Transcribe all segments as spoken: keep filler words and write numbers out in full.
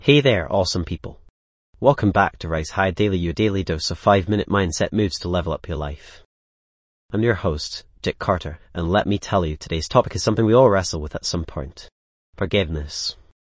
Hey there, awesome people. Welcome back to Rise High Daily, your daily dose of five minute mindset moves to level up your life. I'm your host, Dick Carter, and let me tell you, today's topic is something we all wrestle with at some point. Forgiveness.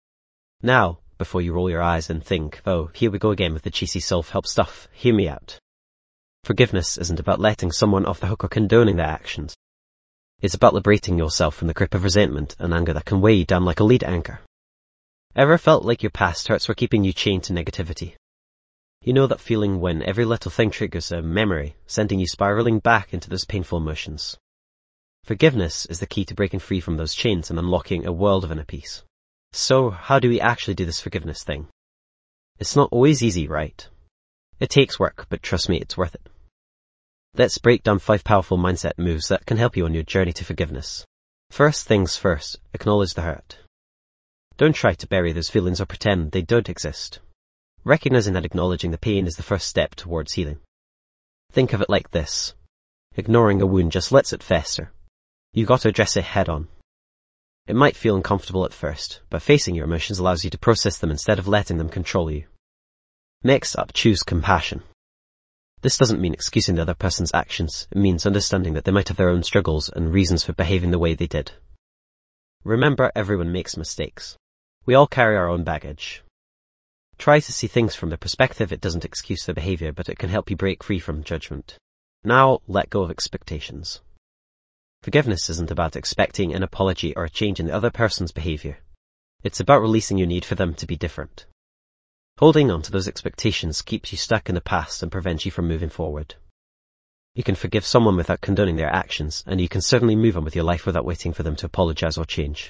Now, before you roll your eyes and think, oh, here we go again with the cheesy self-help stuff, hear me out. Forgiveness isn't about letting someone off the hook or condoning their actions. It's about liberating yourself from the grip of resentment and anger that can weigh you down like a lead anchor. Ever felt like your past hurts were keeping you chained to negativity? You know that feeling when every little thing triggers a memory, sending you spiraling back into those painful emotions. Forgiveness is the key to breaking free from those chains and unlocking a world of inner peace. So, how do we actually do this forgiveness thing? It's not always easy, right? It takes work, but trust me, it's worth it. Let's break down five powerful mindset moves that can help you on your journey to forgiveness. First things first, acknowledge the hurt. Don't try to bury those feelings or pretend they don't exist. Recognizing and acknowledging the pain is the first step towards healing. Think of it like this. Ignoring a wound just lets it fester. You got to address it head on. It might feel uncomfortable at first, but facing your emotions allows you to process them instead of letting them control you. Next up, choose compassion. This doesn't mean excusing the other person's actions. It means understanding that they might have their own struggles and reasons for behaving the way they did. Remember, everyone makes mistakes. We all carry our own baggage. Try to see things from their perspective. It doesn't excuse their behavior, but it can help you break free from judgment. Now, let go of expectations. Forgiveness isn't about expecting an apology or a change in the other person's behavior. It's about releasing your need for them to be different. Holding on to those expectations keeps you stuck in the past and prevents you from moving forward. You can forgive someone without condoning their actions, and you can certainly move on with your life without waiting for them to apologize or change.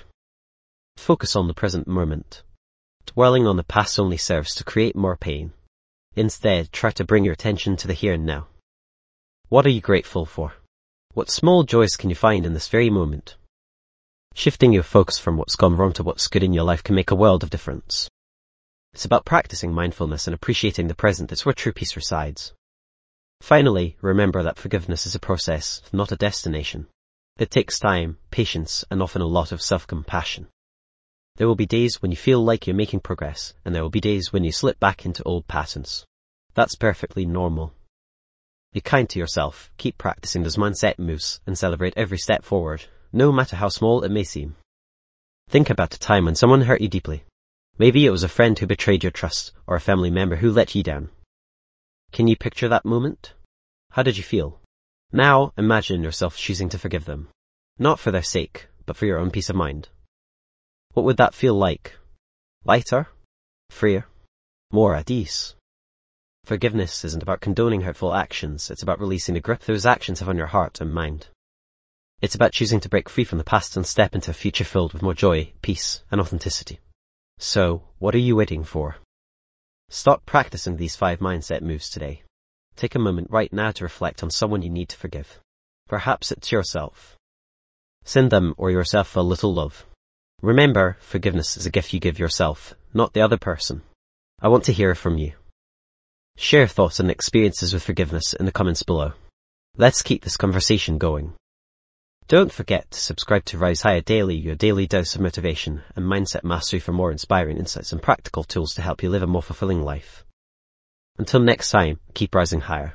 Focus on the present moment. Dwelling on the past only serves to create more pain. Instead, try to bring your attention to the here and now. What are you grateful for? What small joys can you find in this very moment? Shifting your focus from what's gone wrong to what's good in your life can make a world of difference. It's about practicing mindfulness and appreciating the present. It's where true peace resides. Finally, remember that forgiveness is a process, not a destination. It takes time, patience, and often a lot of self-compassion. There will be days when you feel like you're making progress, and there will be days when you slip back into old patterns. That's perfectly normal. Be kind to yourself, keep practicing those mindset moves, and celebrate every step forward, no matter how small it may seem. Think about a time when someone hurt you deeply. Maybe it was a friend who betrayed your trust, or a family member who let you down. Can you picture that moment? How did you feel? Now, imagine yourself choosing to forgive them. Not for their sake, but for your own peace of mind. What would that feel like? Lighter? Freer? More at ease? Forgiveness isn't about condoning hurtful actions, it's about releasing the grip those actions have on your heart and mind. It's about choosing to break free from the past and step into a future filled with more joy, peace, and authenticity. So, what are you waiting for? Start practicing these five mindset moves today. Take a moment right now to reflect on someone you need to forgive. Perhaps it's yourself. Send them or yourself a little love. Remember, forgiveness is a gift you give yourself, not the other person. I want to hear from you. Share thoughts and experiences with forgiveness in the comments below. Let's keep this conversation going. Don't forget to subscribe to Rise Higher Daily, your daily dose of motivation and mindset mastery for more inspiring insights and practical tools to help you live a more fulfilling life. Until next time, keep rising higher.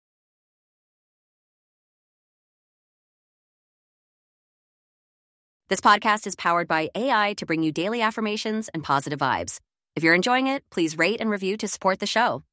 This podcast is powered by A I to bring you daily affirmations and positive vibes. If you're enjoying it, please rate and review to support the show.